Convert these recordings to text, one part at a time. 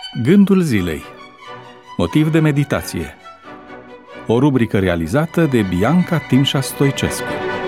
Gândul zilei. Motiv de meditație. O rubrică realizată de Bianca Timșa Stoicescu.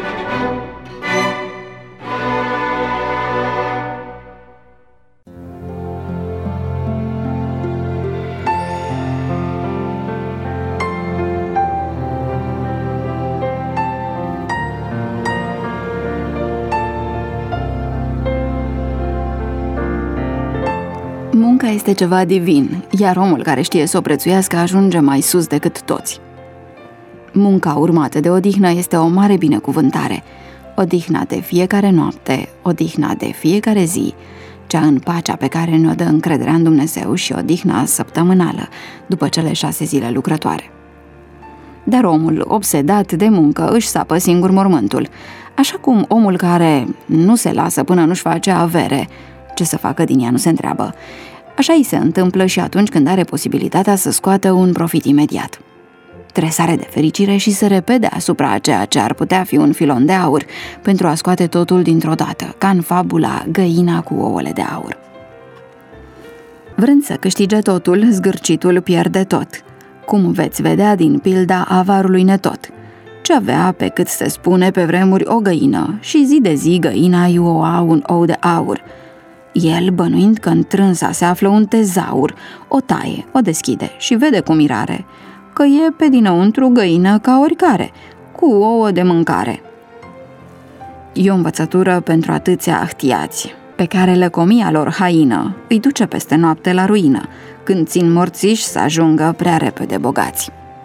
Munca este ceva divin, iar omul care știe să o prețuiască ajunge mai sus decât toți. Munca urmată de odihnă este o mare binecuvântare. Odihna de fiecare noapte, odihna de fiecare zi, cea în pacea pe care ne-o dă încrederea în Dumnezeu și odihna săptămânală, după cele 6 zile lucrătoare. Dar omul obsedat de muncă își sapă singur mormântul, așa cum omul care nu se lasă până nu-și face avere, ce să facă din ea nu se întreabă. Așa îi se întâmplă și atunci când are posibilitatea să scoată un profit imediat. Tresare de fericire și se repede asupra a ceea ce ar putea fi un filon de aur pentru a scoate totul dintr-o dată, ca în fabula Găina cu ouăle de aur. Vrând să câștige totul, zgârcitul pierde tot, cum veți vedea din pilda avarului netot, ce avea, pe cât se spune pe vremuri, o găină și zi de zi găina îi oa un ou de aur. El, bănuind că în trânsa se află un tezaur, o taie, o deschide și vede cu mirare că e pe dinăuntru găină ca oricare, cu ouă de mâncare. E o învățătură pentru atâția ahtiați, pe care lăcomia lor haină îi duce peste noapte la ruină, când țin morțiși să ajungă prea repede bogați.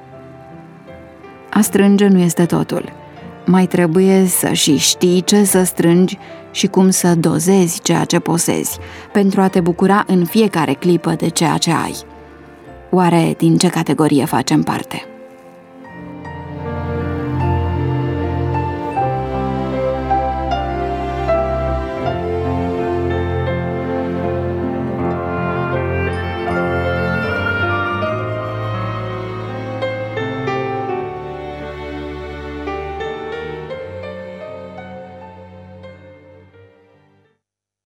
A strânge nu este totul. Mai trebuie să și știi ce să strângi și cum să dozezi ceea ce posezi, pentru a te bucura în fiecare clipă de ceea ce ai. Oare din ce categorie facem parte?